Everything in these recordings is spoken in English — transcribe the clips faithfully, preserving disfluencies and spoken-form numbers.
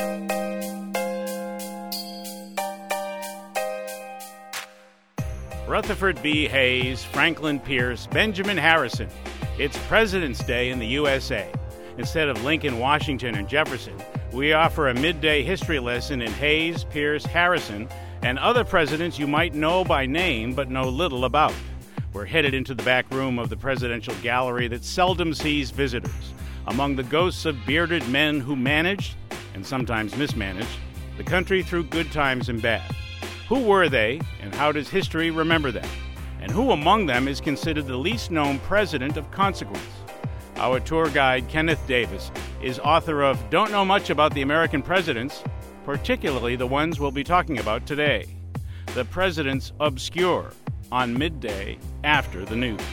Rutherford B. Hayes, Franklin Pierce, Benjamin Harrison. It's President's Day in the U S A. Instead of Lincoln, Washington, and Jefferson, we offer a midday history lesson in Hayes, Pierce, Harrison, and other presidents you might know by name but know little about. We're headed into the back room of the presidential gallery that seldom sees visitors, among the ghosts of bearded men who managed, and sometimes mismanaged, the country through good times and bad. Who were they, and how does history remember them? And who among them is considered the least known president of consequence? Our tour guide, Kenneth Davis, is author of Don't Know Much About the American Presidents, particularly the ones we'll be talking about today. The Presidents Obscure, on midday after the news.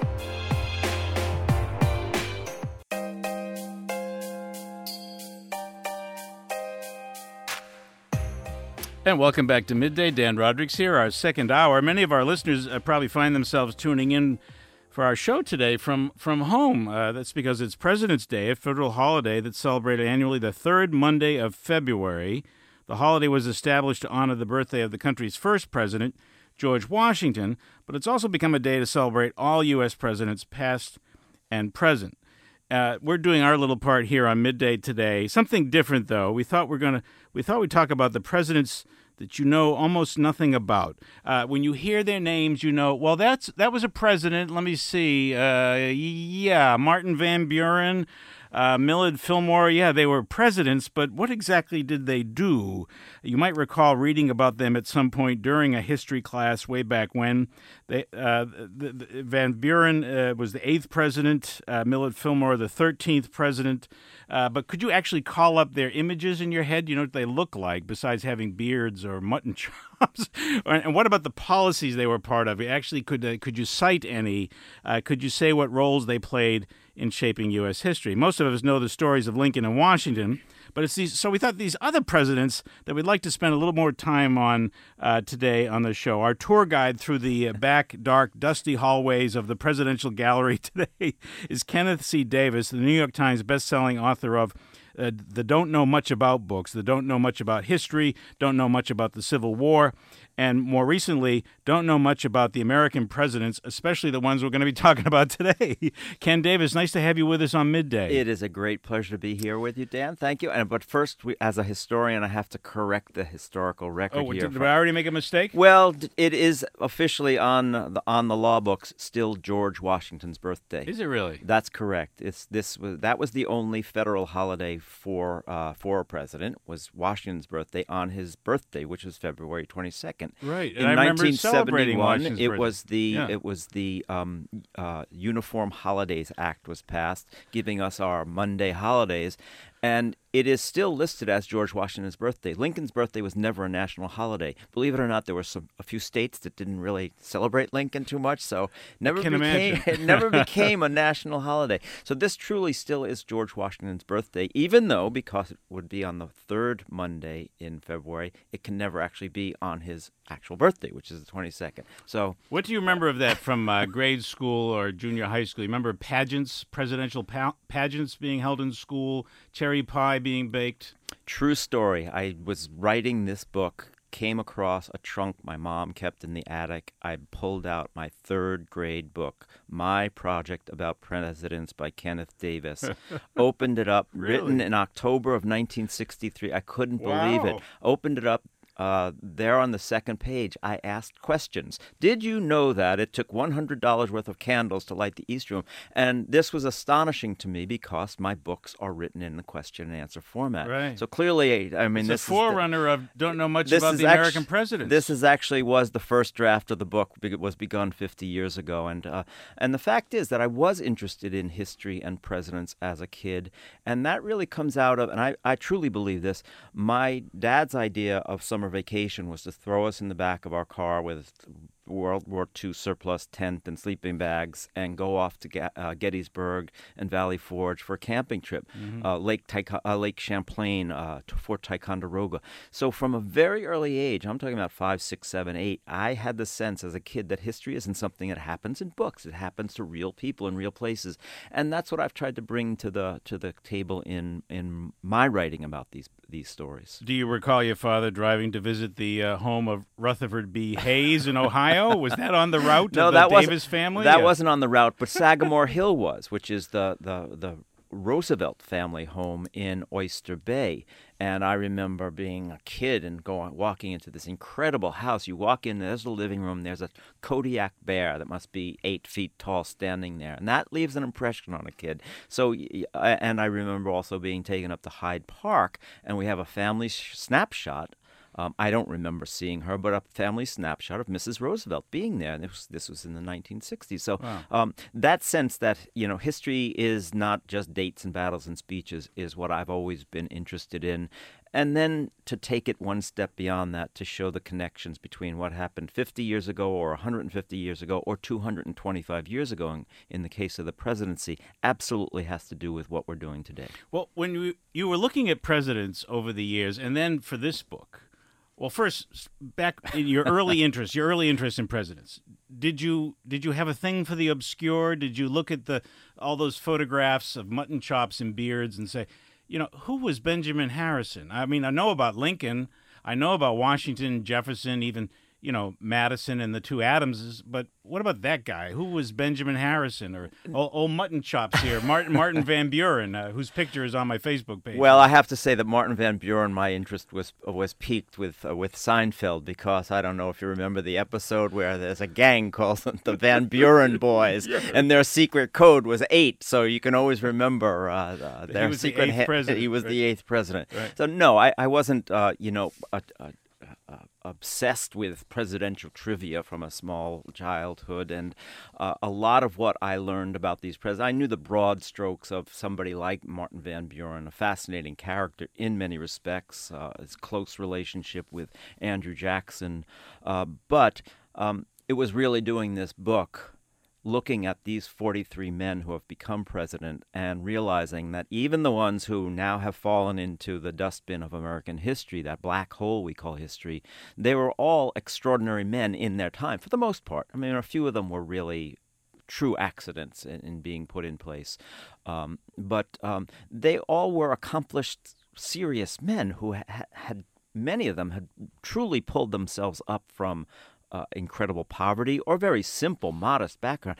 And welcome back to Midday. Dan Rodrigues here, our second hour. Many of our listeners uh, probably find themselves tuning in for our show today from, from home. Uh, that's because it's President's Day, a federal holiday that's celebrated annually the third Monday of February. The holiday was established to honor the birthday of the country's first president, George Washington, but it's also become a day to celebrate all U S presidents, past and present. Uh, we're doing our little part here on Midday today. Something different, though. We thought we're gonna. We thought we'd talk about the presidents that you know almost nothing about. Uh, when you hear their names, you know, well, that's that was a president. Let me see. Uh, yeah, Martin Van Buren, uh, Millard Fillmore. Yeah, they were presidents, but what exactly did they do? You might recall reading about them at some point during a history class way back when. They, uh, the, the, Van Buren uh, was the eighth president, uh, Millard Fillmore the thirteenth president. Uh, but could you actually call up their images in your head? You know what they look like, besides having beards or mutton chops? And what about the policies they were part of? Actually, could uh, could you cite any? Uh, could you say what roles they played in shaping U S history? Most of us know the stories of Lincoln and Washington, but it's these. So we thought these other presidents that we'd like to spend a little more time on uh, today on the show. Our tour guide through the back, dark, dusty hallways of the presidential gallery today is Kenneth C. Davis, the New York Times bestselling author of uh, the Don't Know Much About books, the Don't Know Much About History, Don't Know Much About the Civil War, and more recently, Don't Know Much About the American Presidents, especially the ones we're going to be talking about today. Ken Davis, nice to have you with us on Midday. It is a great pleasure to be here with you, Dan. Thank you. And But first, we, as a historian, I have to correct the historical record oh, here. Did, did I already make a mistake? Well, it is officially on the, on the law books still George Washington's birthday. Is it really? That's correct. It's this was That was the only federal holiday for uh, for a president, was Washington's birthday on his birthday, which was February twenty-second. Right, and in I remember celebrating nineteen seventy-one, Washington's it birthday. was the Yeah. it was the um, uh, Uniform Holidays Act was passed, giving us our Monday holidays, and it is still listed as George Washington's birthday. Lincoln's birthday was never a national holiday. Believe it or not, there were some a few states that didn't really celebrate Lincoln too much, so never can became imagine. it never became a national holiday. So this truly still is George Washington's birthday, even though, because it would be on the third Monday in February, it can never actually be on his actual birthday, which is the twenty-second. So what do you remember of that from uh, grade school or junior high school? You remember pageants, presidential pa- pageants being held in school, cherry pie being baked? True story. I was writing this book, came across a trunk my mom kept in the attic. I pulled out my third grade book, My Project About Presidents by Kenneth Davis, opened it up, Really? written in October of nineteen sixty-three. I couldn't believe Wow. it. Opened it up. Uh, there on the second page, I asked questions. Did you know that it took one hundred dollars worth of candles to light the East Room? And this was astonishing to me because my books are written in the question and answer format. Right. So clearly, I mean, It's this a forerunner of Don't Know Much this About is the actu- American Presidents. This is actually was the first draft of the book. It was begun fifty years ago, and uh, and the fact is that I was interested in history and presidents as a kid, and that really comes out of, and I, I truly believe this. My dad's idea of summer vacation was to throw us in the back of our car with World War Two surplus tent and sleeping bags and go off to Ga- uh, Gettysburg and Valley Forge for a camping trip, mm-hmm. uh, Lake Tyco- uh, Lake Champlain, uh, to Fort Ticonderoga. So from a very early age, I'm talking about five, six, seven, eight, I had the sense as a kid that history isn't something that happens in books. It happens to real people in real places, and that's what I've tried to bring to the to the table in in my writing about these these stories. Do you recall your father driving to visit the uh, home of Rutherford B. Hayes in Ohio? Was that on the route no, of the that Davis wasn't, family? That uh, wasn't on the route, but Sagamore Hill was, which is the, the, the Roosevelt family home in Oyster Bay. And I remember being a kid and going walking into this incredible house. You walk in, there's the living room, there's a Kodiak bear that must be eight feet tall standing there. And that leaves an impression on a kid. So, and I remember also being taken up to Hyde Park, and we have a family sh- snapshot. Um, I don't remember seeing her, but a family snapshot of Missus Roosevelt being there. And this was, this was in the nineteen sixties. So wow. um, that sense that, you know, history is not just dates and battles and speeches is what I've always been interested in. And then to take it one step beyond that, to show the connections between what happened fifty years ago or one hundred fifty years ago or two hundred twenty-five years ago in, in the case of the presidency, absolutely has to do with what we're doing today. Well, when you, you were looking at presidents over the years, and then for this book, well, first, back in your early interest, your early interest in presidents, did you did you have a thing for the obscure? Did you look at the all those photographs of mutton chops and beards and say, you know, who was Benjamin Harrison? I mean, I know about Lincoln, I know about Washington, Jefferson, even, you know, Madison and the two Adamses, but what about that guy? Who was Benjamin Harrison? Or old, old mutton chops here, Martin Martin Van Buren, uh, whose picture is on my Facebook page. Well, I have to say that Martin Van Buren, my interest was was piqued with uh, with Seinfeld, because I don't know if you remember the episode where there's a gang called the Van Buren Boys, yeah. and their secret code was eight, so you can always remember uh, uh, their he was secret. The eighth president, he was right? the eighth president. Right. So no, I, I wasn't, uh, you know, a, a, a, obsessed with presidential trivia from a small childhood, and uh, a lot of what I learned about these presidents, I knew the broad strokes of somebody like Martin Van Buren, a fascinating character in many respects, uh, his close relationship with Andrew Jackson, uh, but um, it was really doing this book, looking at these forty-three men who have become president and realizing that even the ones who now have fallen into the dustbin of American history, that black hole we call history, they were all extraordinary men in their time, for the most part. I mean, a few of them were really true accidents in, in being put in place. Um, but um, they all were accomplished, serious men who ha- had, many of them had truly pulled themselves up from Uh, incredible poverty or very simple, modest background.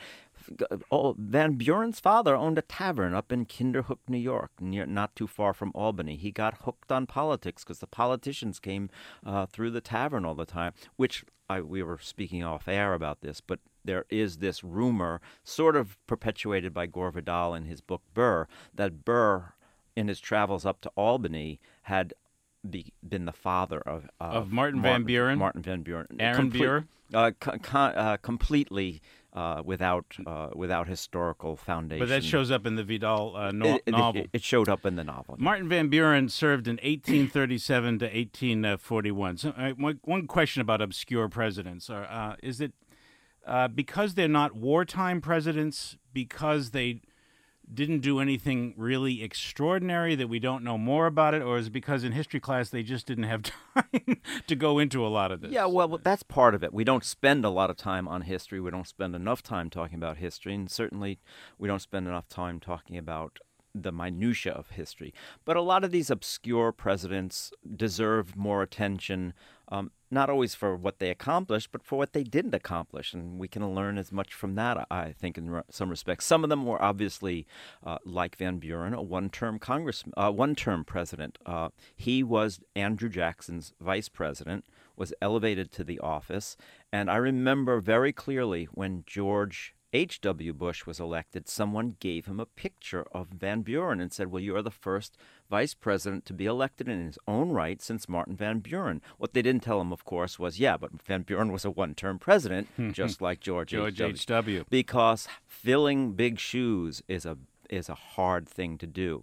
Oh, Van Buren's father owned a tavern up in Kinderhook, New York, near, not too far from Albany. He got hooked on politics because the politicians came uh, through the tavern all the time, which I, we were speaking off air about this, but there is this rumor, sort of perpetuated by Gore Vidal in his book Burr, that Burr, in his travels up to Albany, had Be, been the father of uh, of Martin, Martin Van Buren, Martin Van Buren, Aaron Comple- Burr, uh, co- co- uh, completely uh, without uh, without historical foundation. But that shows up in the Vidal uh, no- it, novel. It, it showed up in the novel. Martin Van Buren served in eighteen thirty-seven to eighteen forty-one. So, uh, one, one question about obscure presidents: are, uh, is it uh, because they're not wartime presidents, because they didn't do anything really extraordinary that we don't know more about it, or is it because in history class they just didn't have time to go into a lot of this? Yeah, well, that's part of it. We don't spend a lot of time on history. We don't spend enough time talking about history, and certainly we don't spend enough time talking about the minutia of history. But a lot of these obscure presidents deserve more attention, um, not always for what they accomplished, but for what they didn't accomplish. And we can learn as much from that, I think, in some respects. Some of them were obviously, uh, like Van Buren, a one-term Congress, uh, one-term president. Uh, he was Andrew Jackson's vice president, was elevated to the office. And I remember very clearly when George H W. Bush was elected, someone gave him a picture of Van Buren and said, well, you are the first vice president to be elected in his own right since Martin Van Buren. What they didn't tell him, of course, was, yeah, but Van Buren was a one-term president, just like George, George H W. H W. Because filling big shoes is a is a hard thing to do.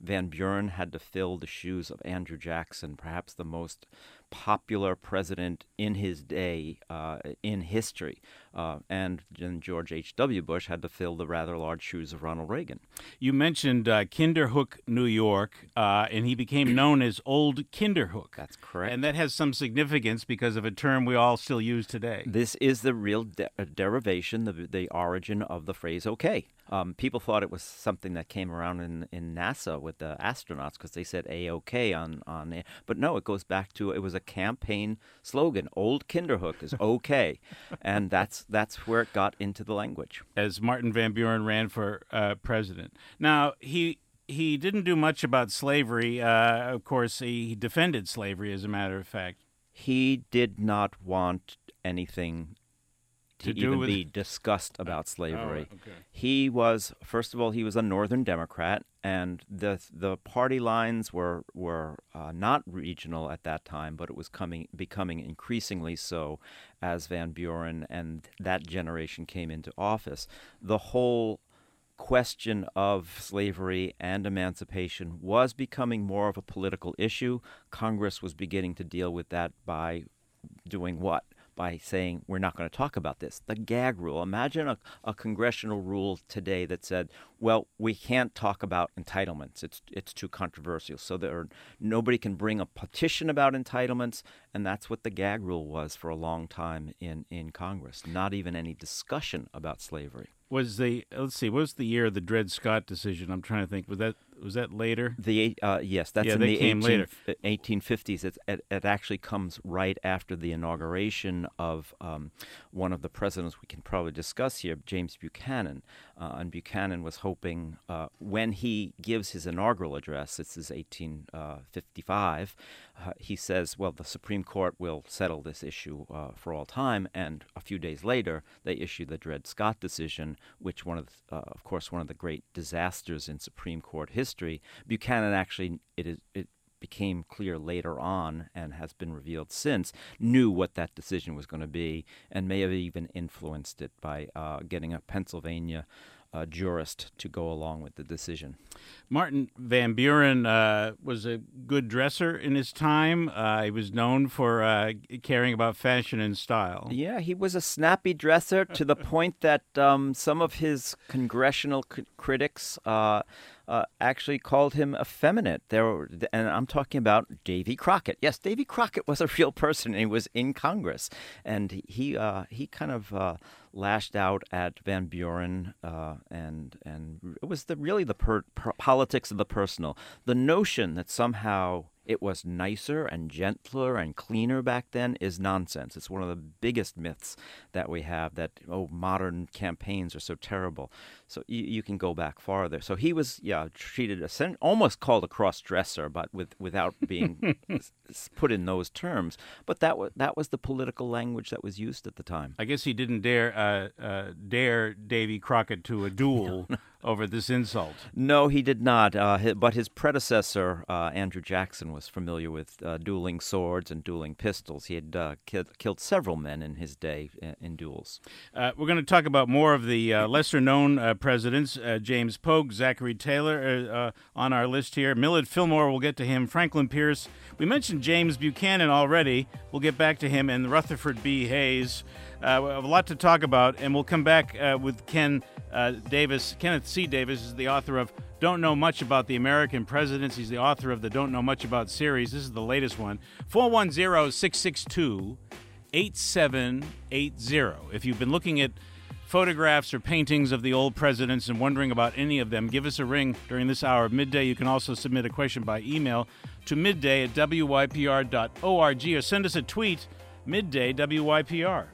Van Buren had to fill the shoes of Andrew Jackson, perhaps the most popular president in his day uh, in history. Uh, and then George H W. Bush had to fill the rather large shoes of Ronald Reagan. You mentioned uh, Kinderhook, New York, uh, and he became known as Old Kinderhook. That's correct. And that has some significance because of a term we all still use today. This is the real de- derivation, the, the origin of the phrase okay. Um, people thought it was something that came around in, in NASA with the astronauts because they said A-OK on, on it. But no, it goes back to, it was a campaign slogan. Old Kinderhook is okay. And that's that's where it got into the language. As Martin Van Buren ran for uh, president. Now, he he didn't do much about slavery. Uh, of course, he, he defended slavery, as a matter of fact. He did not want anything to, To do even with- be discussed about slavery. Oh, okay. He was, first of all, he was a Northern Democrat, and the the party lines were were uh, not regional at that time, but it was coming becoming increasingly so as Van Buren and that generation came into office. The whole question of slavery and emancipation was becoming more of a political issue. Congress was beginning to deal with that by doing what? By saying, we're not going to talk about this. The gag rule. Imagine a, a congressional rule today that said, well, we can't talk about entitlements. It's it's too controversial. So there are, nobody can bring a petition about entitlements, and that's what the gag rule was for a long time in, in Congress. Not even any discussion about slavery. Was the let's see, what was the year of the Dred Scott decision? I'm trying to think. Was that was that later? The uh, yes, that's Yeah, in they the came later. eighteen fifties. It, it it actually comes right after the inauguration of um, one of the presidents we can probably discuss here, James Buchanan. Uh, and Buchanan was hoping uh, when he gives his inaugural address, this is eighteen fifty-five, uh, he says, well, the Supreme Court will settle this issue uh, for all time. And a few days later, they issue the Dred Scott decision, which one of the, uh, of course, one of the great disasters in Supreme Court history. Buchanan actually, it is it became clear later on, and has been revealed since, knew what that decision was going to be, and may have even influenced it by uh, getting a Pennsylvania uh, jurist to go along with the decision. Martin Van Buren uh, was a good dresser in his time. Uh, he was known for uh, caring about fashion and style. Yeah, he was a snappy dresser to the point that um, some of his congressional c- critics uh, uh, actually called him effeminate. There, were, and I'm talking about Davy Crockett. Yes, Davy Crockett was a real person, and he was in Congress, and he uh, he kind of uh, lashed out at Van Buren, uh, and and it was the really the per, per, politics of the personal. The notion that somehow it was nicer and gentler and cleaner back then is nonsense. It's one of the biggest myths that we have, that, oh, modern campaigns are so terrible. So you, you can go back farther. So he was, yeah, treated, as, almost called a cross-dresser, but with, without being put in those terms. But that was, that was the political language that was used at the time. I guess he didn't dare uh, uh, dare Davy Crockett to a duel no, no. over this insult. No, he did not. Uh, his, but his predecessor, uh, Andrew Jackson, was familiar with uh, dueling swords and dueling pistols. He had uh, ki- killed several men in his day in, in duels. Uh, we're going to talk about more of the uh, lesser-known uh, presidents, uh, James Polk, Zachary Taylor uh, uh, on our list here. Millard Fillmore, we'll get to him. Franklin Pierce. We mentioned James Buchanan already. We'll get back to him. And Rutherford B. Hayes. Uh, we have a lot to talk about, and we'll come back uh, with Ken uh, Davis. Kenneth C. Davis is the author of Don't Know Much About the American Presidents. He's the author of the Don't Know Much About series. This is the latest one. four one zero, six six two, eight seven eight zero. If you've been looking at photographs or paintings of the old presidents and wondering about any of them, give us a ring during this hour of Midday. You can also submit a question by email to midday at w y p r dot org or send us a tweet, midday W Y P R.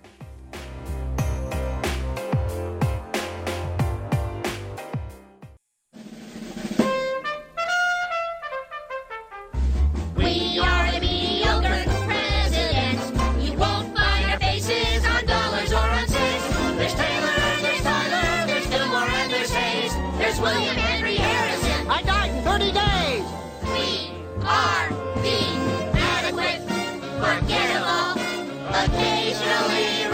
We are the mediocre presidents. You won't find our faces on dollars or on cents. There's Taylor, there's Tyler, there's Fillmore, and there's Hayes. There's William Henry Harrison. I died in thirty days. We are the adequate, forgettable, occasionally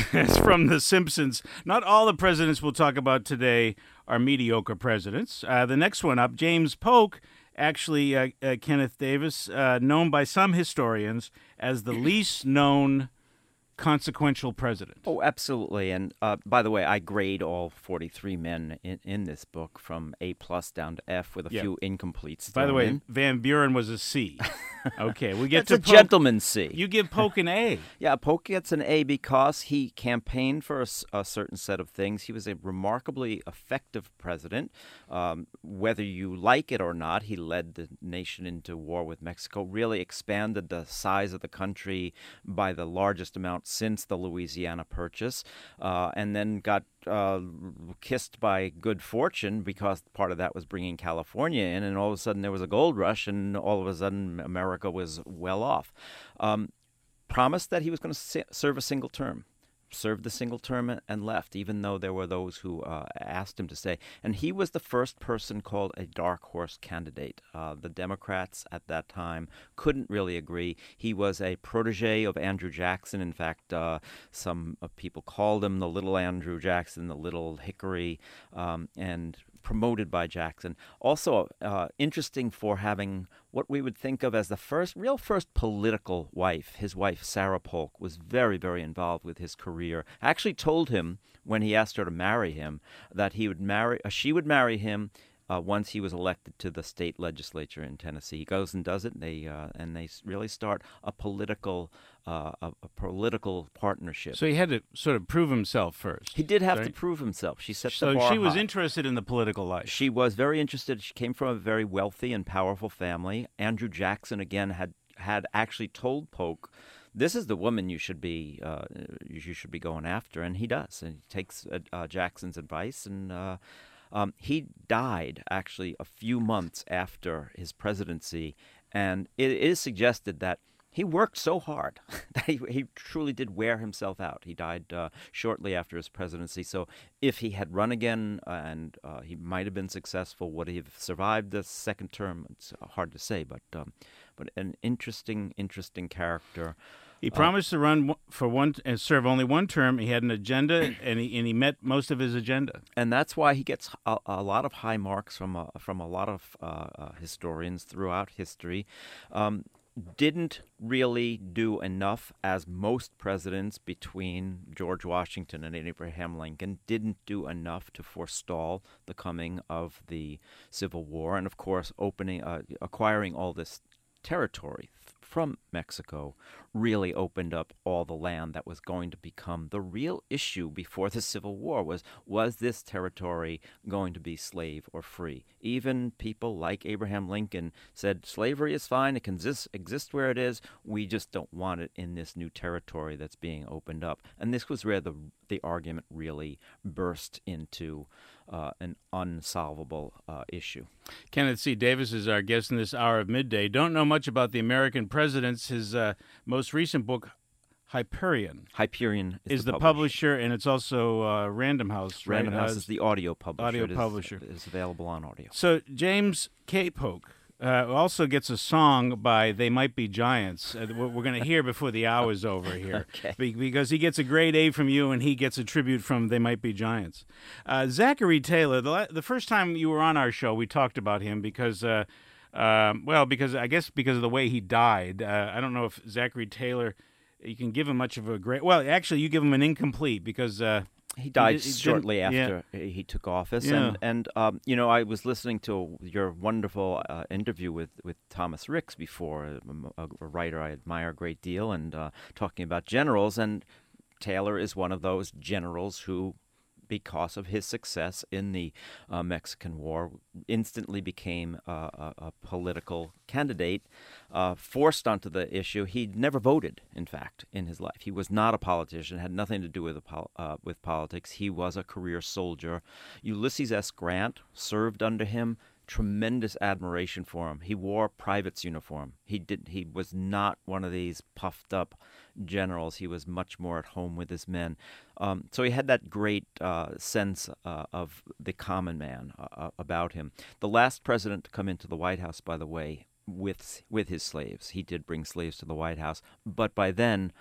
It's from The Simpsons. Not all the presidents we'll talk about today are mediocre presidents. Uh, the next one up, James Polk, actually, uh, uh, Kenneth Davis, uh, known by some historians as the least known consequential president. Oh, absolutely. And uh, by the way, I grade all forty-three men in, in this book from A plus down to F with a Yeah. few incompletes. By the thrown way, in. Van Buren was a C. Okay, we get That's to a Polk. gentleman's C. You give Polk an A. Yeah, Polk gets an A because he campaigned for a, s- a certain set of things. He was a remarkably effective president. Um, whether you like it or not, he led the nation into war with Mexico, really expanded the size of the country by the largest amount since the Louisiana Purchase, uh, and then got uh, kissed by good fortune because part of that was bringing California in, and all of a sudden there was a gold rush, and all of a sudden America was well off. Um, promised that he was going to si- serve a single term, served the single term and left, even though there were those who uh, asked him to stay. And he was the first person called a dark horse candidate. Uh, the Democrats at that time couldn't really agree. He was a protege of Andrew Jackson. In fact, uh, some uh, people called him the little Andrew Jackson, the little Hickory, um, and promoted by Jackson. Also uh, interesting for having what we would think of as the first, real first political wife. His wife, Sarah Polk, was very, very involved with his career. Actually told him when he asked her to marry him that he would marry, uh, she would marry him Uh, once he was elected to the state legislature in Tennessee. He goes and does it, and they uh, and they s- really start a political uh, a, a political partnership. So he had to sort of prove himself first. He did have right? to prove himself. She set So the bar she was high. interested in the political life. She was very interested. She came from a very wealthy and powerful family. Andrew Jackson, again, had had actually told Polk, "This is the woman you should be uh, you should be going after," and he does. And he takes uh, uh, Jackson's advice, and uh, um, he died actually a few months after his presidency. And it is suggested that he worked so hard that he, he truly did wear himself out. He died uh, shortly after his presidency. So if he had run again uh, and uh, he might have been successful, would he have survived the second term? It's hard to say, but um, but an interesting, interesting character. He promised to run w- for one and serve only one term. He had an agenda, and he and he met most of his agenda. And that's why he gets a, a lot of high marks from a, from a lot of uh, uh, historians throughout history. Um, didn't really do enough, as most presidents between George Washington and Abraham Lincoln didn't do enough to forestall the coming of the Civil War, and of course, opening, uh, acquiring all this territory from Mexico really opened up all the land that was going to become the real issue before the Civil War. Was was this territory going to be slave or free? Even people like Abraham Lincoln said slavery is fine, it can exist, exist where it is, we just don't want it in this new territory that's being opened up. And this was where the the argument really burst into uh, an unsolvable uh, issue. Kenneth C. Davis is our guest in this hour of midday. Don't know much about the American presidents. His uh, most recent book, Hyperion, Hyperion is, is the, publisher, and it's also uh, Random House. right? Random House Uh, is the audio publisher. audio It is- publisher. It is available on audio. So James K. Polk uh, also gets a song by They Might Be Giants. Uh, we're we're going to hear before the hour's over here. Okay. Be- because he gets a grade A from you, and he gets a tribute from They Might Be Giants. Uh, Zachary Taylor, the, la- the first time you were on our show, we talked about him because, uh, um, well, because I guess because of the way he died. Uh, I don't know if Zachary Taylor, you can give him much of a grade. Well, actually, you give him an incomplete because... Uh, He died did- he didn't- shortly yeah. after he took office, Yeah. and and um, you know, I was listening to your wonderful uh, interview with, with Thomas Ricks before, a, a writer I admire a great deal, and uh, talking about generals, and Taylor is one of those generals who, because of his success in the uh, Mexican War, instantly became uh, a, a political candidate, uh, forced onto the issue. He never voted, in fact, in his life. He was not a politician, had nothing to do with, the pol- uh, with politics. He was a career soldier. Ulysses S. Grant served under him. Tremendous admiration for him. He wore a private's uniform. He did. He was not one of these puffed up generals. He was much more at home with his men. Um, so he had that great uh, sense uh, of the common man uh, about him. The last president to come into the White House, by the way, with with his slaves. He did bring slaves to the White House, but by then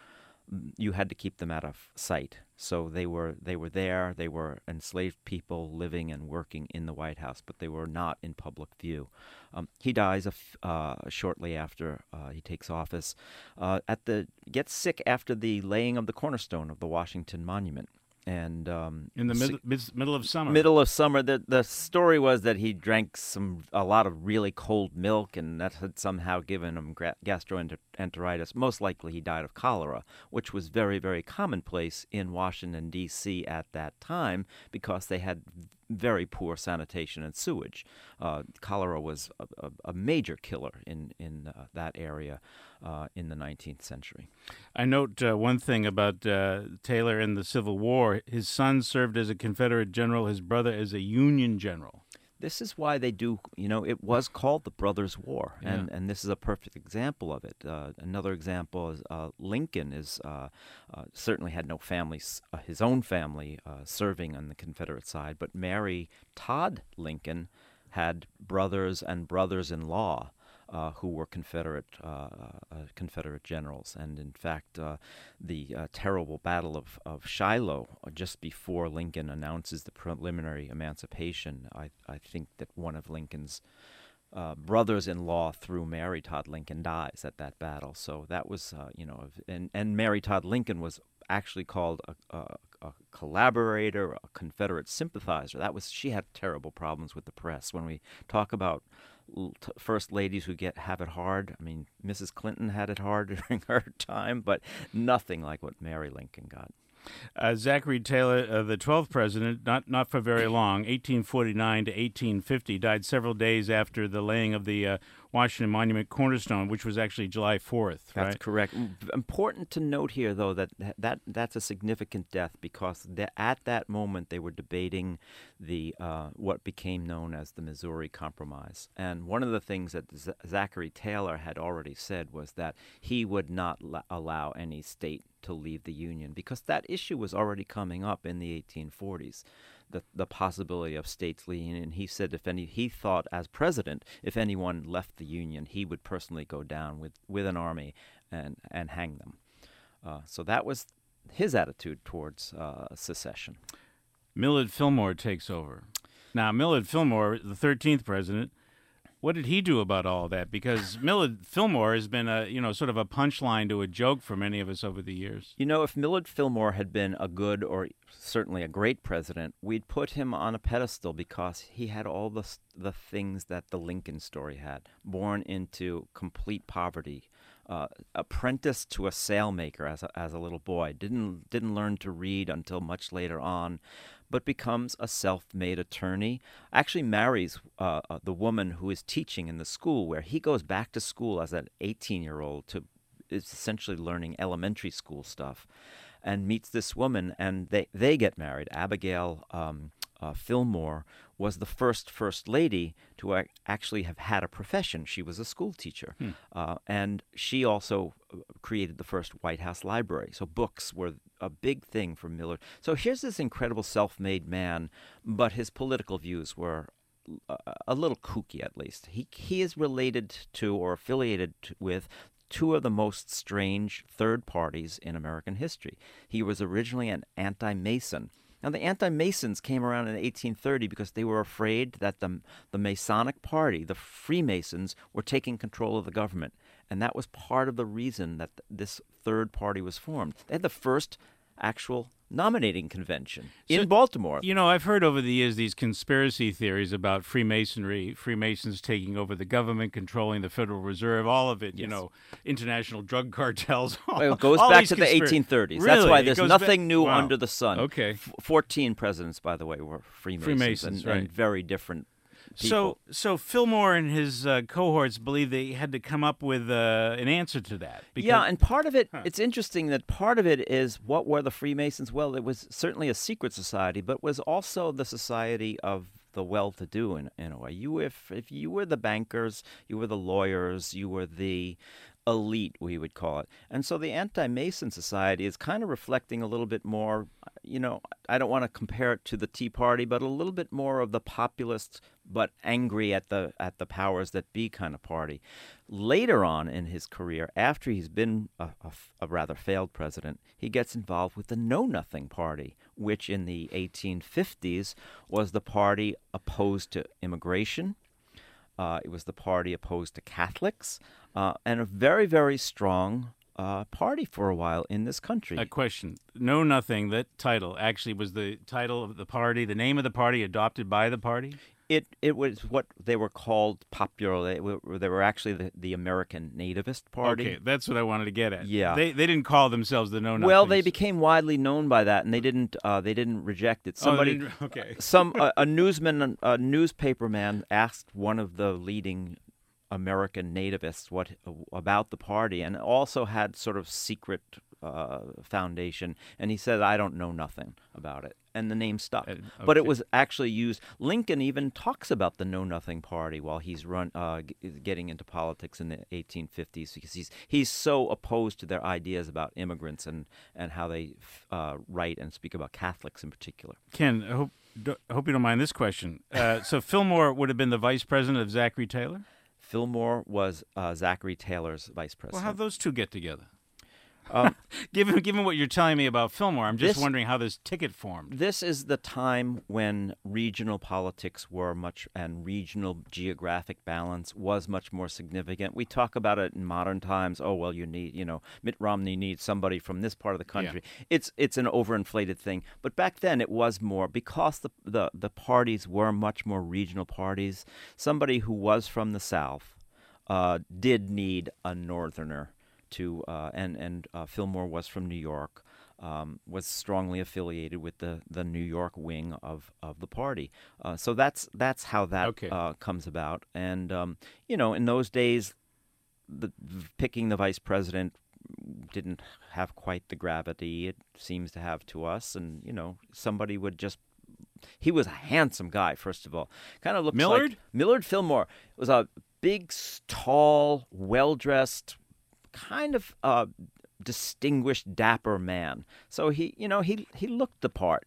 mm, you had to keep them out of sight. So they were they were there. They were enslaved people living and working in the White House, but they were not in public view. Um, he dies a f- uh, shortly after uh, he takes office. Uh, at the gets sick after the laying of the cornerstone of the Washington Monument. And um, In the si- mid- mid- middle of summer. middle of summer. The the story was that he drank some a lot of really cold milk, and that had somehow given him gra- gastroenteritis. Most likely, he died of cholera, which was very very commonplace in Washington D C at that time because they had very poor sanitation and sewage. Uh, cholera was a, a, a major killer in in uh, that area uh, in the nineteenth century. I note uh, one thing about uh, Taylor in the Civil War. His son served as a Confederate general, his brother as a Union general. This is why they do, you know, it was called the Brothers' War, and, Yeah. and this is a perfect example of it. Uh, another example is uh, Lincoln is uh, uh, certainly had no family, s- uh, his own family uh, serving on the Confederate side, but Mary Todd Lincoln had brothers and brothers-in-law uh, who were Confederate uh, uh, Confederate generals, and in fact, uh, the uh, terrible Battle of, of Shiloh, uh, just before Lincoln announces the preliminary emancipation, I, I think that one of Lincoln's uh, brothers-in-law through Mary Todd Lincoln dies at that battle. So that was, uh, you know, and and Mary Todd Lincoln was actually called a, a, a collaborator, a Confederate sympathizer. That was she had terrible problems with the press. When we talk about l- t- first ladies who get have it hard, I mean, Missus Clinton had it hard during her time, but nothing like what Mary Lincoln got. Uh, Zachary Taylor, uh, the twelfth president, not not for very long, eighteen forty-nine to eighteen fifty, died several days after the laying of the uh, Washington Monument cornerstone, which was actually July fourth, That's right? correct. M- Important to note here, though, that that that's a significant death because tha- at that moment they were debating the uh, what became known as the Missouri Compromise, and one of the things that Z- Zachary Taylor had already said was that he would not la- allow any state to leave the Union because that issue was already coming up in the eighteen forties. The, the possibility of states leaving, and he said if any, he thought as president, if anyone left the Union, he would personally go down with, with an army and, and hang them. Uh, so that was his attitude towards uh, secession. Millard Fillmore takes over. Now, Millard Fillmore, the thirteenth president, what did he do about all that? Because Millard Fillmore has been a, you know, sort of a punchline to a joke for many of us over the years. You know, if Millard Fillmore had been a good or certainly a great president, we'd put him on a pedestal because he had all the s- the things that the Lincoln story had. Born into complete poverty, uh, apprenticed to a sailmaker as a, as a little boy, didn't didn't learn to read until much later on, but becomes a self-made attorney. Actually marries uh, uh, the woman who is teaching in the school, where he goes back to school as an eighteen-year-old to is essentially learning elementary school stuff, and meets this woman, and they, they get married. Abigail um, uh, Fillmore was the first First Lady to ac- actually have had a profession. She was a school teacher, Hmm. uh, and she also uh, created the first White House library. So books were a big thing for Millard. So here's this incredible self-made man, but his political views were uh, a little kooky, at least. He he is related to or affiliated to, with two of the most strange third parties in American history. He was originally an anti-Mason. Now, the anti-Masons came around in eighteen thirty because they were afraid that the, the Masonic Party, the Freemasons, were taking control of the government. And that was part of the reason that th- this third party was formed. They had the first actual nominating convention in So, Baltimore. You know, I've heard over the years these conspiracy theories about Freemasonry, Freemasons taking over the government, controlling the Federal Reserve, all of it, you Yes. know, international drug cartels. Well, it goes all back these to the conspira- eighteen thirties. Really? That's why It there's goes nothing back- new wow. under the sun. Okay. F- fourteen presidents, by the way, were Freemasons, Freemasons, and, right. and very different So, people. so Fillmore and his uh, cohorts believe they had to come up with uh, an answer to that. Because, Yeah, and part of it, Huh. it's interesting that part of it is what were the Freemasons? Well, it was certainly a secret society, but was also the society of the well-to-do in, in a way. You, if if you were the bankers, you were the lawyers, you were the elite, we would call it. And so the anti-Mason Society is kind of reflecting a little bit more, you know, I don't want to compare it to the Tea Party, but a little bit more of the populist but angry at the at the powers that be kind of party. Later on in his career, after he's been a, a, a rather failed president, he gets involved with the Know Nothing Party, which in the eighteen fifties was the party opposed to immigration. Uh, it was the party opposed to Catholics, uh, and a very, very strong uh, party for a while in this country. A question. Know Nothing, that title actually was the title of the party, the name of the party adopted by the party? It it was what they were called popular. They were, they were actually the, the American Nativist Party. Okay, that's what I wanted to get at. Yeah. They they didn't call themselves the Know Nothings. Well, they became widely known by that, and they didn't uh, they didn't reject it. Somebody, oh, they didn't, okay. some a, a newsman, a newspaper man asked one of the leading American nativists what about the party, and also had sort of secret uh, foundation. And he said, "I don't know nothing about it," and the name stuck. Uh, okay. But it was actually used. Lincoln even talks about the Know Nothing Party while he's run uh, g- getting into politics in the eighteen fifties, because he's he's so opposed to their ideas about immigrants and and how they uh, write and speak about Catholics in particular. Ken, I hope do, I hope you don't mind this question. Uh, so Fillmore would have been the vice president of Zachary Taylor? Fillmore was uh, Zachary Taylor's vice president. Well, how'd those two get together? Um, given given what you're telling me about Fillmore, I'm just This- wondering how this ticket formed. This is the time when regional politics were much, and regional geographic balance was much more significant. We talk about it in modern times. Oh, well, you need, you know, Mitt Romney needs somebody from this part of the country. It's it's an overinflated thing. But back then it was more, because the, the, the parties were much more regional parties. Somebody who was from the South uh, did need a northerner to, uh, and, and uh, Fillmore was from New York. Um, was strongly affiliated with the, the New York wing of, of the party. Uh, so that's that's how that Okay. uh, comes about. And, um, you know, in those days, the, picking the vice president didn't have quite the gravity it seems to have to us. And, you know, somebody would just... He was a handsome guy, first of all. Kind of looked Millard? like... Millard Fillmore was a big, s- tall, well-dressed, kind of... Uh, distinguished, dapper man. So he, you know, he he looked the part.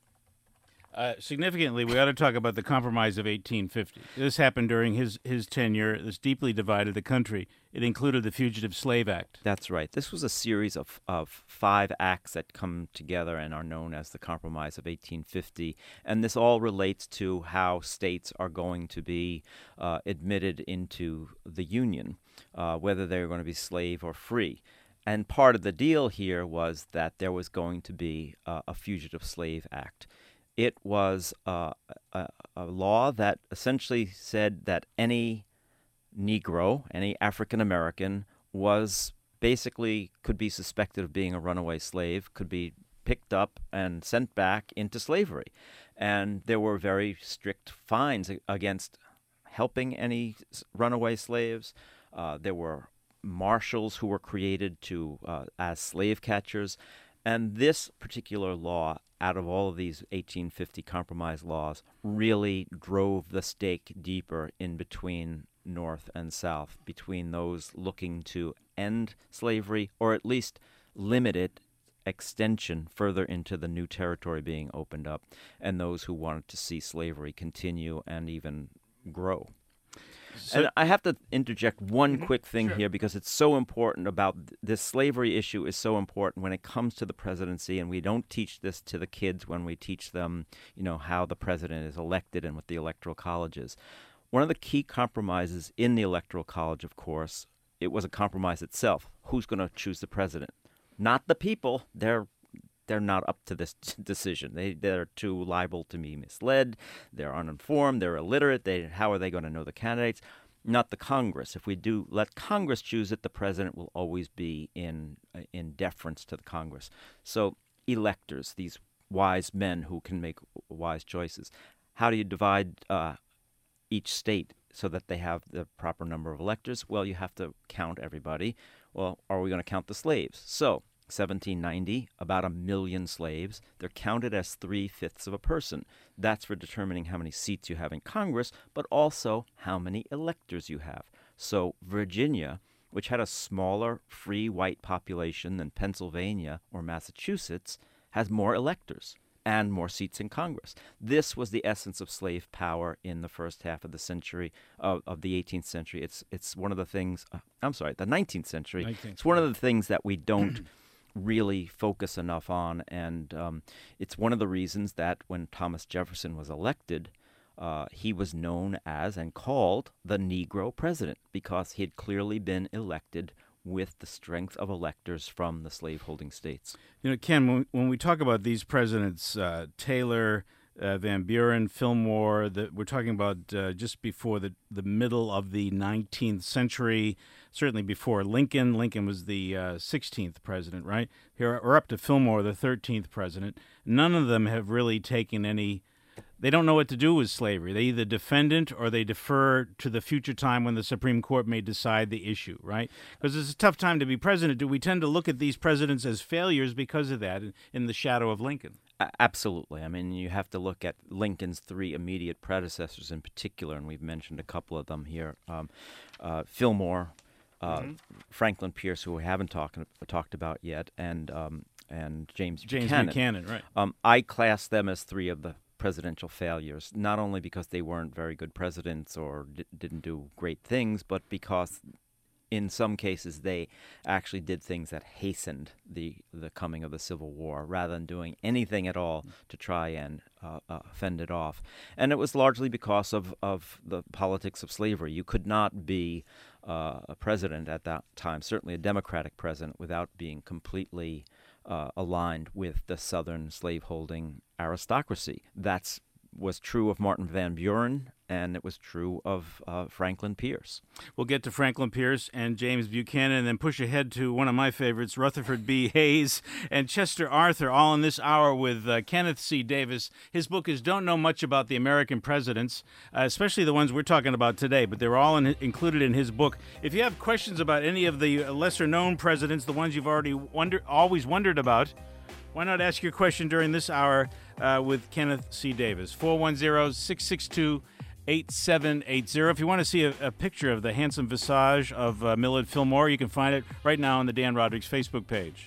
Uh, significantly, we ought to talk about the Compromise of eighteen fifty. This happened during his, his tenure. This deeply divided the country. It included the Fugitive Slave Act. That's right. This was a series of, of five acts that come together and are known as the Compromise of eighteen fifty. And this all relates to how states are going to be uh, admitted into the Union, uh, whether they're going to be slave or free. And part of the deal here was that there was going to be uh, a Fugitive Slave Act. It was uh, a, a law that essentially said that any Negro, any African American, was basically could be suspected of being a runaway slave, could be picked up and sent back into slavery. And there were very strict fines against helping any s- runaway slaves. Uh, there were marshals who were created to uh, as slave catchers. And this particular law, out of all of these eighteen fifty compromise laws, really drove the stake deeper in between North and South, between those looking to end slavery or at least limit it extension further into the new territory being opened up, and those who wanted to see slavery continue and even grow. So- and I have to interject one Mhm, quick thing sure. here, because it's so important about th- this slavery issue is so important when it comes to the presidency, and we don't teach this to the kids when we teach them, you know, how the president is elected and what the electoral college is. One of the key compromises in the electoral college, of course, it was a compromise itself. Who's going to choose the president? Not the people. They're They're not up to this t- decision. They, they're too liable to be misled. They're uninformed. They're illiterate. They, how are they going to know the candidates? Not the Congress. If we do let Congress choose it, the president will always be in uh, in deference to the Congress. So electors, these wise men who can make wise choices. How do you divide uh, each state so that they have the proper number of electors? Well, you have to count everybody. Well, are we going to count the slaves? So seventeen ninety, about a million slaves. They're counted as three-fifths of a person. That's for determining how many seats you have in Congress, but also how many electors you have. So Virginia which had a smaller free white population than Pennsylvania or Massachusetts, has more electors and more seats in Congress. This was the essence of slave power in the first half of the century, of, of the eighteenth century. It's it's one of the things, uh, I'm sorry, the nineteenth century. nineteenth. It's one of the things that we don't really focus enough on, and um, it's one of the reasons that when Thomas Jefferson was elected, uh, he was known as and called the Negro president, because he had clearly been elected with the strength of electors from the slaveholding states. You know, Ken, when, when we talk about these presidents, uh, Taylor, uh, Van Buren, Fillmore, the, we're talking about uh, just before the, the middle of the nineteenth century, certainly before Lincoln. Lincoln was the uh, sixteenth president, right? Here, or up to Fillmore, the thirteenth president. None of them have really taken any... They don't know what to do with slavery. They either defend it or they defer to the future time when the Supreme Court may decide the issue, right? Because it's a tough time to be president. Do we tend to look at these presidents as failures because of that, in, in the shadow of Lincoln? A- Absolutely. I mean, you have to look at Lincoln's three immediate predecessors in particular, and we've mentioned a couple of them here. Um, uh, Fillmore, uh, Mm-hmm. Franklin Pierce, who we haven't talked talked about yet, and um, and James, James Buchanan. Buchanan, right. Um, I class them as three of the presidential failures, not only because they weren't very good presidents or di- didn't do great things, but because in some cases they actually did things that hastened the, the coming of the Civil War rather than doing anything at all to try and uh, uh, fend it off. And it was largely because of, of the politics of slavery. You could not be uh, a president at that time, certainly a Democratic president, without being completely uh, aligned with the Southern slaveholding aristocracy. That's was true of Martin Van Buren, and it was true of uh, Franklin Pierce. We'll get to Franklin Pierce and James Buchanan and then push ahead to one of my favorites, Rutherford B. Hayes and Chester Arthur, all in this hour with uh, Kenneth C. Davis. His book is Don't Know Much About the American Presidents, uh, especially the ones we're talking about today, but they're all in, included in his book. If you have questions about any of the lesser-known presidents, the ones you've already wonder, always wondered about, why not ask your question during this hour uh, with Kenneth C. Davis? four one zero, six six two, eight seven eight zero. If you want to see a, a picture of the handsome visage of uh, Millard Fillmore, you can find it right now on the Dan Rodrigues Facebook page.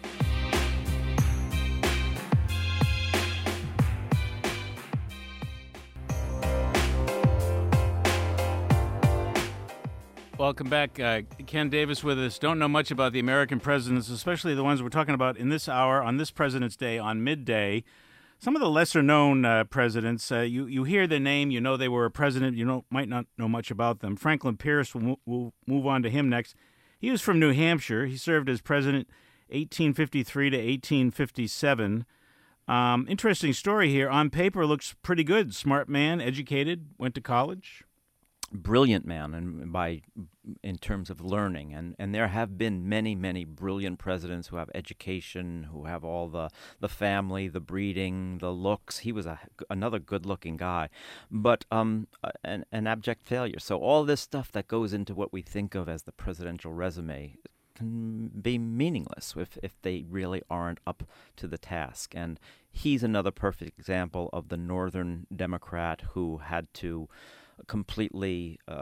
Welcome back. Uh, Ken Davis with us. Don't know much about the American presidents, especially the ones we're talking about in this hour, on this President's Day, on midday. Some of the lesser-known uh, presidents, uh, you, you hear their name, you know they were a president, you know, might not know much about them. Franklin Pierce, we'll, we'll move on to him next. He was from New Hampshire. He served as president eighteen fifty-three to eighteen fifty-seven. Um, interesting story here. On paper, looks pretty good. Smart man, educated, went to college. Brilliant man, and by in terms of learning, and and there have been many many brilliant presidents who have education, who have all the the family, the breeding, the looks. He was a another good looking guy, but um an, an abject failure. So all this stuff that goes into what we think of as the presidential resume can be meaningless if if they really aren't up to the task. And he's another perfect example of the Northern Democrat who had to completely uh,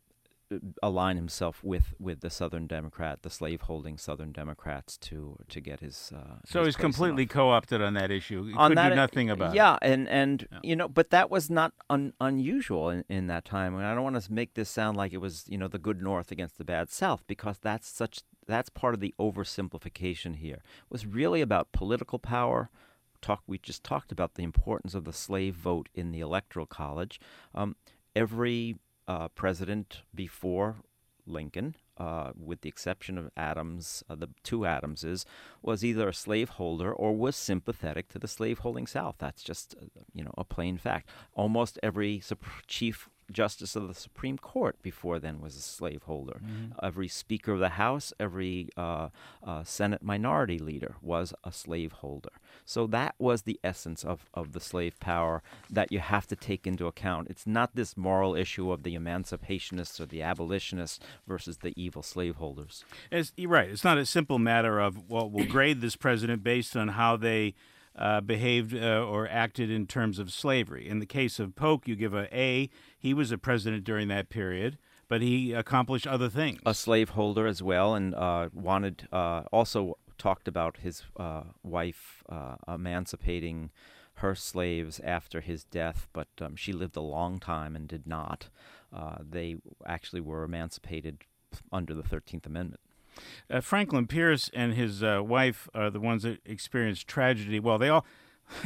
align himself with, with the Southern Democrat, the slave-holding Southern Democrats, to to get his. Uh, So his he's place completely enough. co-opted on that issue. He On could that, do nothing about it. Yeah, and and Yeah. you know, but that was not un, unusual in, in that time. And I don't want to make this sound like it was, you know, the good North against the bad South, because that's such that's part of the oversimplification here. It was really about political power. Talk. We just talked about the importance of the slave vote in the Electoral College. Um, Every uh, president before Lincoln, uh, with the exception of Adams, uh, the two Adamses, was either a slaveholder or was sympathetic to the slaveholding South. That's just, uh, you know, a plain fact. Almost every sup- chief justice of the Supreme Court before then was a slaveholder. Mm-hmm. Every Speaker of the House, every uh, uh, Senate minority leader was a slaveholder. So that was the essence of, of the slave power that you have to take into account. It's not this moral issue of the emancipationists or the abolitionists versus the evil slaveholders. It's, you're right. It's not a simple matter of, well, we'll grade this president based on how they uh, behaved uh, or acted in terms of slavery. In the case of Polk, you give a A. He was a president during that period. but he accomplished other things. A slaveholder as well, and uh, wanted uh, also talked about his uh, wife uh, emancipating her slaves after his death, but um, she lived a long time and did not. Uh, they actually were emancipated under the thirteenth Amendment. Uh, Franklin Pierce and his uh, wife are the ones that experienced tragedy. Well, they all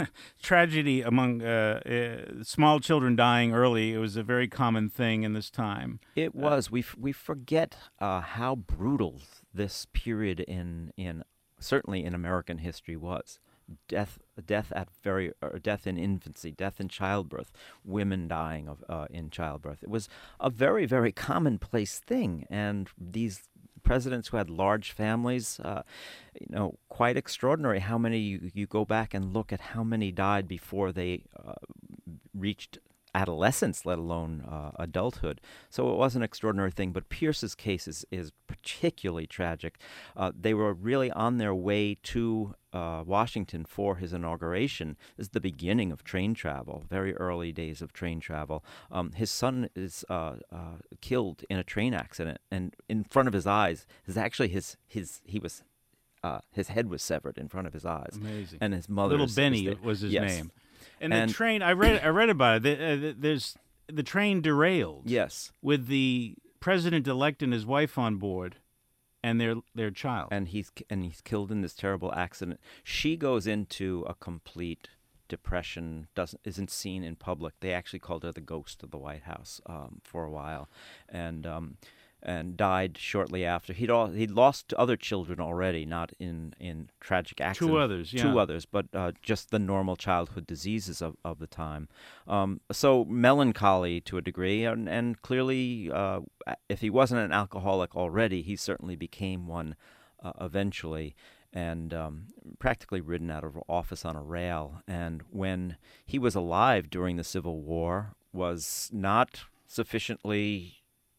tragedy among uh, uh, small children dying early. It was a very common thing in this time. It was. We f- we forget uh, how brutal this period in in certainly in American history was. Death, death at very, or death in infancy, death in childbirth, women dying of uh, in childbirth. It was a very, very commonplace thing, and these presidents who had large families, uh, you know, quite extraordinary. How many you, you go back and look at how many died before they uh, reached adolescence, let alone uh, adulthood. So it was an extraordinary thing. But Pierce's case is, is particularly tragic. Uh, they were really on their way to uh, Washington for his inauguration. This is the beginning of train travel, very early days of train travel. Um, his son is uh, uh, killed in a train accident, and in front of his eyes is actually his his he was. Uh, his head was severed in front of his eyes. Amazing. And his mother. Little Benny was his yes. name. And, And- the train, I read, I read about it. The, uh, there's the train derailed. Yes. With the president-elect and his wife on board, and their their child. and he's and he's killed in this terrible accident. She goes into a complete depression, doesn't isn't seen in public. They actually called her the ghost of the White House um, for a while, and um, and died shortly after. He'd all, he'd lost other children already, not in, in tragic accidents. Two others, yeah. Two others, but uh, just the normal childhood diseases of, of the time. Um, so melancholy to a degree, and, and clearly, uh, if he wasn't an alcoholic already, he certainly became one uh, eventually, and um, practically ridden out of office on a rail. And when he was alive during the Civil War, was not sufficiently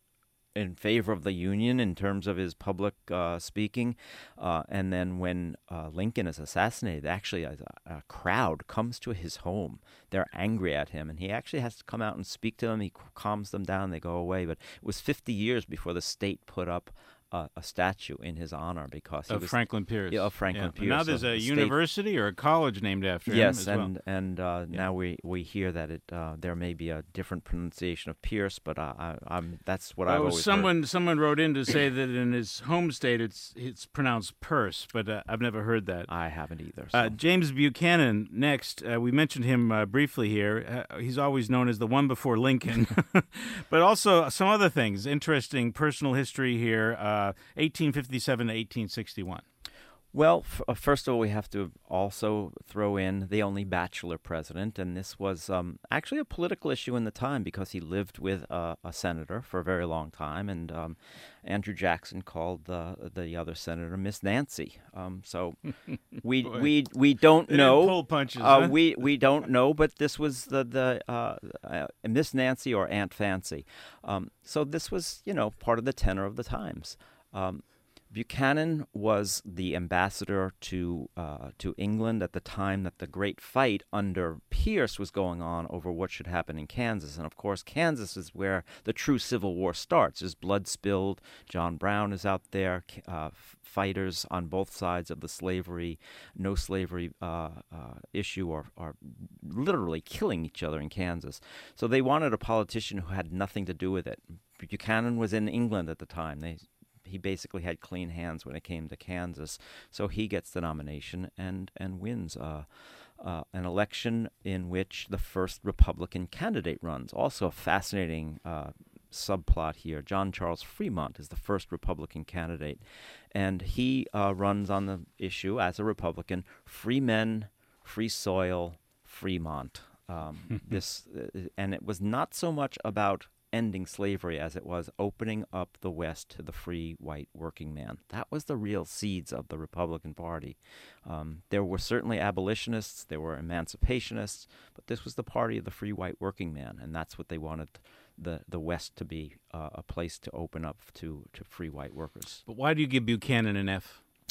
in favor of the Union in terms of his public uh, speaking. Uh, and then when uh, Lincoln is assassinated, actually a, a crowd comes to his home. They're angry at him, and he actually has to come out and speak to them. He calms them down. They go away. But it was fifty years before the state put up Uh, a statue in his honor because he of was Franklin Pierce. Yeah, of Franklin Yeah. Pierce. Now there's of a the state- university or a college named after him. Yes, as and well. and uh, Yeah. now we, we hear that it uh, there may be a different pronunciation of Pierce, but I, I, I'm that's what I've Oh, always someone heard. someone wrote in to say that in his home state it's it's pronounced Purse, but uh, I've never heard that. I haven't either. So. Uh, James Buchanan, next. Uh, we mentioned him uh, briefly here. Uh, he's always known as the one before Lincoln. But also some other things. Interesting personal history here. Uh, eighteen fifty-seven to eighteen sixty-one. Well, f- uh, first of all, we have to also throw in the only bachelor president, and this was um, actually a political issue in the time because he lived with uh, a senator for a very long time, and um, Andrew Jackson called the the other senator Miss Nancy. Um, so we Boy. we we don't They know. didn't pull punches, Uh, huh? we we don't know, but this was the the uh, uh, Miss Nancy or Aunt Fancy. Um, so this was, you know, part of the tenor of the times. Um, Buchanan was the ambassador to uh, to England at the time that the great fight under Pierce was going on over what should happen in Kansas. And, of course, Kansas is where the true Civil War starts. There's blood spilled. John Brown is out there. Uh, fighters on both sides of the slavery, no slavery uh, uh, issue are, are literally killing each other in Kansas. So they wanted a politician who had nothing to do with it. Buchanan was in England at the time. They He basically had clean hands when it came to Kansas, so he gets the nomination and and wins uh, uh, an election in which the first Republican candidate runs. Also a fascinating uh, subplot here. John Charles Fremont is the first Republican candidate, and he uh, runs on the issue as a Republican: free men, free soil, Fremont. Um, this uh, and it was not so much about ending slavery as it was opening up the West to the free white working man. That was the real seeds of the Republican Party. Um, there were certainly abolitionists, there were emancipationists, but this was the party of the free white working man, and that's what they wanted the, the West to be, uh, a place to open up to, to free white workers. But why do you give Buchanan an F?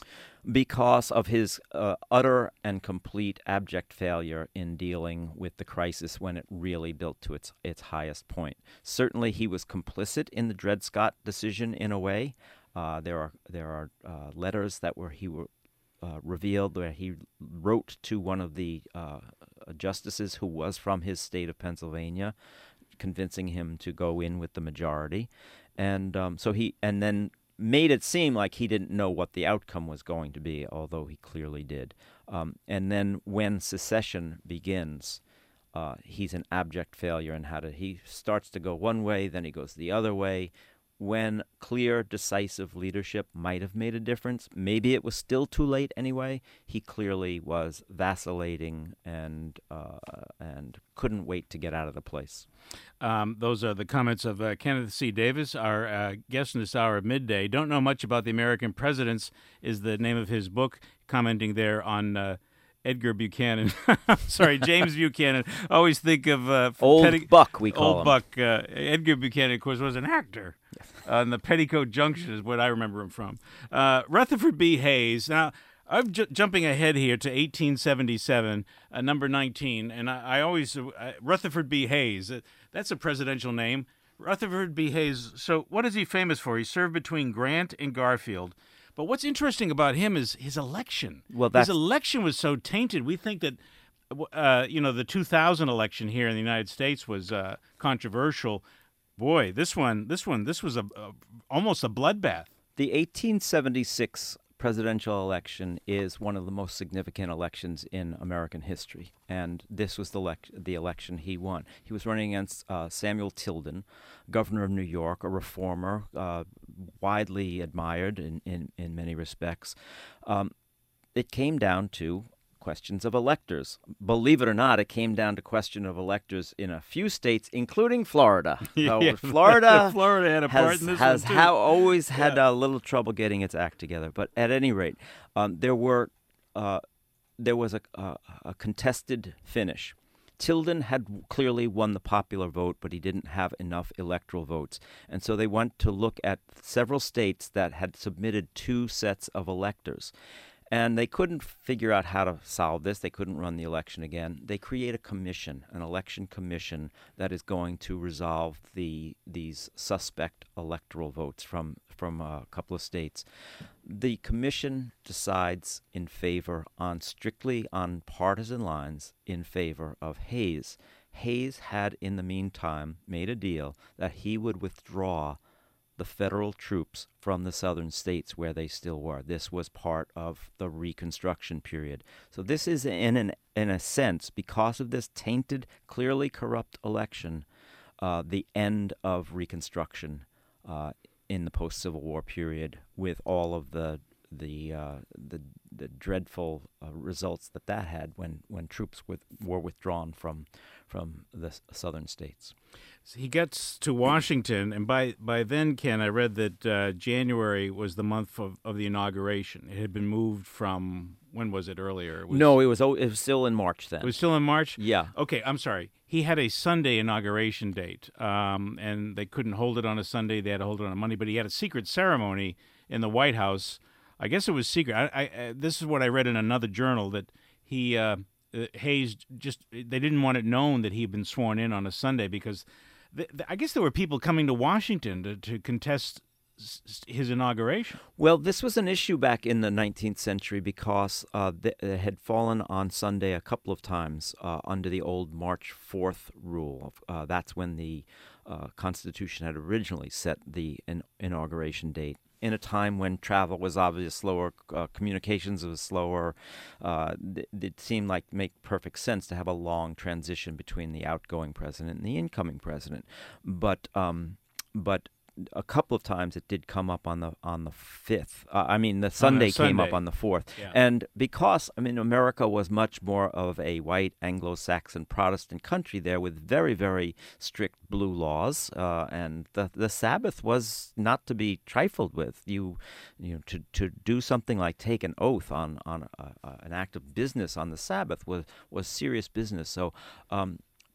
Because of his uh, utter and complete abject failure in dealing with the crisis when it really built to its its highest point. Certainly, he was complicit in the Dred Scott decision in a way. Uh, there are there are uh, letters that were he were uh, revealed where he wrote to one of the uh, justices who was from his state of Pennsylvania, convincing him to go in with the majority, and um, so he and then. made it seem like he didn't know what the outcome was going to be, although he clearly did. Um, and then when secession begins, uh, he's an abject failure in how to. He starts to go one way, then he goes the other way. When clear, decisive leadership might have made a difference, maybe it was still too late anyway. He clearly was vacillating and uh, and couldn't wait to get out of the place. Um, those are the comments of uh, Kenneth C. Davis, our uh, guest in this hour at midday. Don't Know Much About the American Presidents is the name of his book, commenting there on uh, Edgar Buchanan. Sorry, James Buchanan. I always think of... Uh, Old Petti- Buck, we call Old him. Buck. Uh, Edgar Buchanan, of course, was an actor. Yes. Uh, and the Petticoat Junction is what I remember him from. Uh, Rutherford B. Hayes. Now, I'm j- jumping ahead here to eighteen seventy-seven, uh, number nineteen, and I, I always... Uh, Rutherford B. Hayes, uh, that's a presidential name. Rutherford B. Hayes, so what is he famous for? He served between Grant and Garfield. But what's interesting about him is his election. Well, that's... His election was so tainted. We think that, uh, you know, the two thousand election here in the United States was uh, controversial. Boy, this one, this one, this was a, a almost a bloodbath. The eighteen seventy-six presidential election is one of the most significant elections in American history, and this was the, lec- the election he won. He was running against uh, Samuel Tilden, governor of New York, a reformer, uh, widely admired in, in, in many respects. Um, it came down to questions of electors. Believe it or not, it came down to question of electors in a few states, including Florida. So Yeah, Florida, Florida had a part has, in this has one, too. how always had Yeah. a little trouble getting its act together. But at any rate, um, there were uh, there was a, a, a contested finish. Tilden had clearly won the popular vote, but he didn't have enough electoral votes. And so they went to look at several states that had submitted two sets of electors. And they couldn't figure out how to solve this. They couldn't run the election again. They create a commission, an election commission, that is going to resolve the these suspect electoral votes from, from a couple of states. The commission decides in favor, on strictly on partisan lines, in favor of Hayes. Hayes had, in the meantime, made a deal that he would withdraw the federal troops from the southern states where they still were. This was part of the Reconstruction period. So this is, in an, in a sense, because of this tainted, clearly corrupt election, uh, the end of Reconstruction uh, in the post-Civil War period, with all of the the uh, the, the dreadful uh, results that that had when, when troops with, were withdrawn from from the s- southern states. He gets to Washington, and by, by then, Ken, I read that uh, January was the month of, of the inauguration. It had been moved from, when was it earlier? It was, No, it was o- it was still in March then. It was still in March? Yeah. Okay, I'm sorry. He had a Sunday inauguration date, um, and they couldn't hold it on a Sunday. They had to hold it on a Monday, but he had a secret ceremony in the White House. I guess it was secret. I, I, uh, this is what I read in another journal, that he, uh, uh, Hayes, just, they didn't want it known that he had been sworn in on a Sunday because th- th- I guess there were people coming to Washington to, to contest s- his inauguration. Well, this was an issue back in the nineteenth century because uh, th- it had fallen on Sunday a couple of times uh, under the old March fourth rule. Uh, that's when the uh, Constitution had originally set the in- inauguration date. In a time when travel was obviously slower, uh, communications was slower, uh, th- it seemed like make perfect sense to have a long transition between the outgoing president and the incoming president. But um, but a couple of times it did come up on the on the fifth. Uh, I mean, the Sunday, Sunday. came up on the fourth. Yeah. And because, I mean, America was much more of a white Anglo-Saxon Protestant country there with very, very strict blue laws. Uh, and the the Sabbath was not to be trifled with. You, you know, to, to do something like take an oath on, on a, a, an act of business on the Sabbath was, was serious business. So um,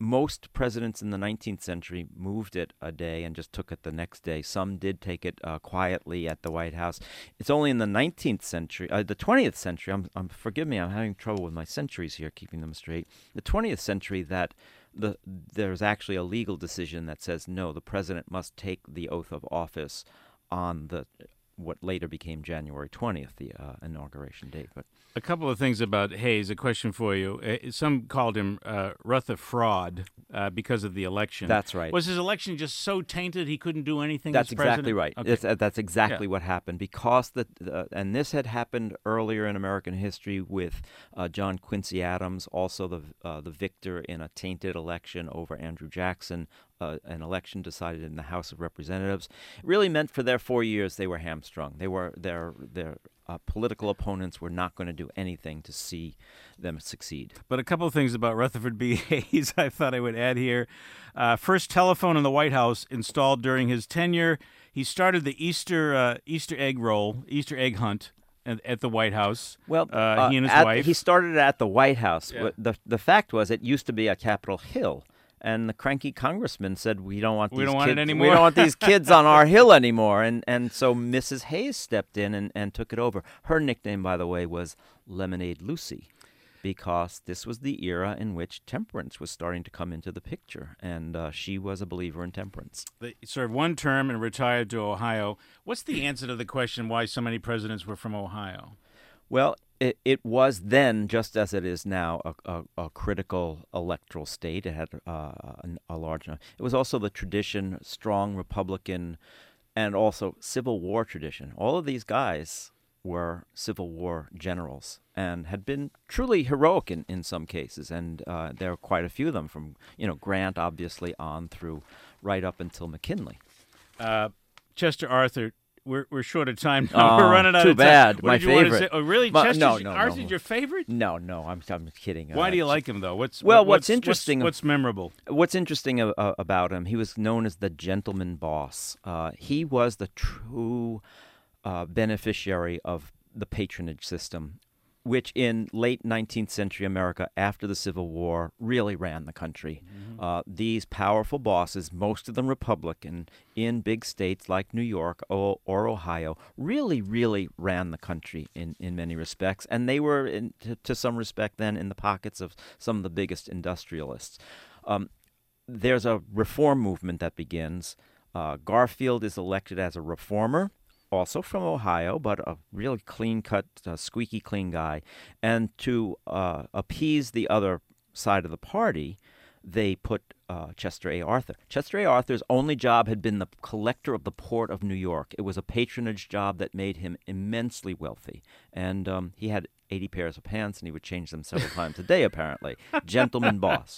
most presidents in the nineteenth century moved it a day and just took it the next day. Some did take it uh, quietly at the White House. It's only in the nineteenth century, uh, the twentieth century, I'm, I'm, forgive me, I'm having trouble with my centuries here, keeping them straight, the twentieth century that the there's actually a legal decision that says, no, the president must take the oath of office on the what later became January twentieth, the uh, inauguration date. But a couple of things about Hayes. A question for you. Uh, some called him uh, Rutherford uh, because of the election. That's right. Was his election just so tainted he couldn't do anything? That's as president? exactly right. Okay. It's, uh, that's exactly Yeah. what happened. Because the uh, and this had happened earlier in American history with uh, John Quincy Adams, also the uh, the victor in a tainted election over Andrew Jackson. Uh, an election decided in the House of Representatives. It really meant for their four years they were hamstrung. They were their their uh, political opponents were not going to do anything to see them succeed. But a couple of things about Rutherford B. Hayes I thought I would add here. Uh, first telephone in the White House installed during his tenure. He started the Easter uh, Easter egg roll, Easter egg hunt at, at the White House. Well, uh, uh, he and his at, wife. he started it at the White House. Yeah. What- The the fact was, it used to be at Capitol Hill. And the cranky congressman said, "We don't want We these don't want it kids. anymore." We don't want these kids on our hill anymore." And and so Missus Hayes stepped in and, and took it over. Her nickname, by the way, was Lemonade Lucy, because this was the era in which temperance was starting to come into the picture, and uh, she was a believer in temperance. They served one term and retired to Ohio. What's the answer to the question why so many presidents were from Ohio? Well, it, it was then, just as it is now, a, a, a critical electoral state. It had uh, a, a large number. It was also the tradition, strong Republican, and also Civil War tradition. All of these guys were Civil War generals and had been truly heroic in, in some cases. And uh, there are quite a few of them, from you know Grant, obviously, on through right up until McKinley. Uh, Chester Arthur. We're we're short of time now. Oh, we're running out too of time. bad. What My did you want to favorite. say? Oh, really? My- Chester's, no, no, Arthur's no. your favorite? No, no, I'm, I'm kidding. Why Uh, do you like him, though? What's Well, what- what's interesting- What's, what's memorable? What's interesting uh, uh, about him, he was known as the gentleman boss. Uh, he was the true uh, beneficiary of the patronage system, which in late nineteenth century America, after the Civil War, really ran the country. Mm-hmm. Uh, these powerful bosses, most of them Republican, in big states like New York or, or Ohio, really, really ran the country in, in many respects. And they were, in, to, to some respect, then in the pockets of some of the biggest industrialists. Um, there's a reform movement that begins. Uh, Garfield is elected as a reformer, also from Ohio, but a really clean-cut, uh, squeaky clean guy. And to uh, appease the other side of the party, they put uh, Chester A. Arthur. Chester A. Arthur's only job had been the collector of the Port of New York. It was a patronage job that made him immensely wealthy. And um, he had eighty pairs of pants, and he would change them several times a day, apparently. Gentleman boss.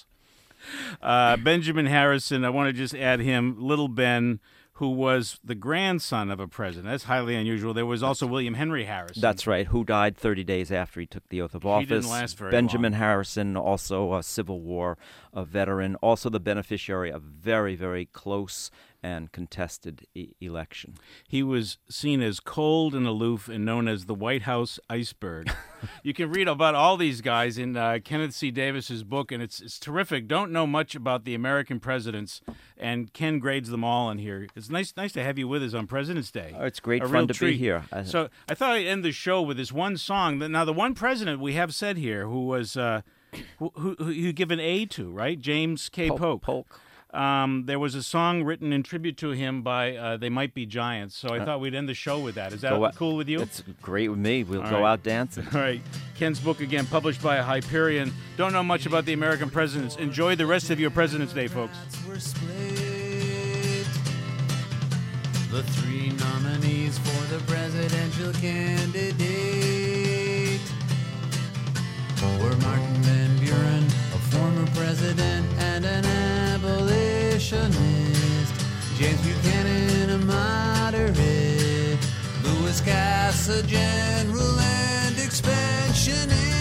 Uh, Benjamin Harrison, I want to just add him, Little Ben, who was the grandson of a president. That's highly unusual. There was also William Henry Harrison. That's right, who died thirty days after he took the oath of office. He didn't last very Benjamin long. Harrison, also a Civil War a veteran, also the beneficiary of very, very close and contested e- election. He was seen as cold and aloof and known as the White House iceberg. You can read about all these guys in uh, Kenneth C. Davis's book, and it's it's terrific. Don't know much about the American presidents, and Ken grades them all in here. It's nice nice to have you with us on President's Day. Oh, it's great A fun real to treat. be here. I- So I thought I'd end the show with this one song. Now, the one president we have said here who was uh, who, who, who you give an A to, right? James K. Polk- Polk. Polk. Um, there was a song written in tribute to him by uh, They Might Be Giants, so I thought we'd end the show with that. Is that Go out- cool with you? It's great with me. We'll All go right. out dancing. All right. Ken's book, again, published by Hyperion. Don't know much about the American presidents. Enjoy the rest of your President's Day, folks. Were split. The three nominees for the presidential candidate were Martin Van Buren, a former president and an abolitionist, James Buchanan, a moderate, Louis Cass, a general and expansionist.